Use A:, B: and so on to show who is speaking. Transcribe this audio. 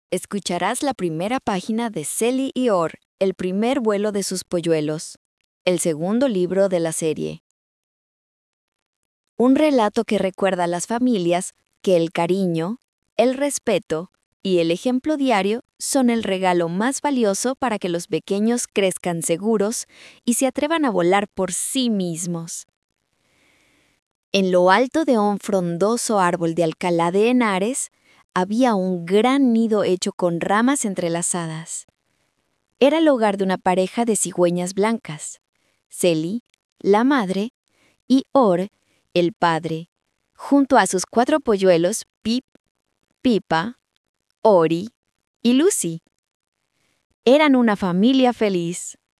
A: Escucharás la primera página de Celi y Or, el primer vuelo de sus polluelos, el segundo libro de la serie. Un relato que recuerda a las familias que el cariño, el respeto y el ejemplo diario son el regalo más valioso para que los pequeños crezcan seguros y se atrevan a volar por sí mismos. En lo alto de un frondoso árbol de Alcalá de Henares había un gran nido hecho con ramas entrelazadas. Era el hogar de una pareja de cigüeñas blancas, Celi, la madre, y Or, el padre, junto a sus 4 polluelos Pip, Pipa, Ori y Lucy. Eran una familia feliz.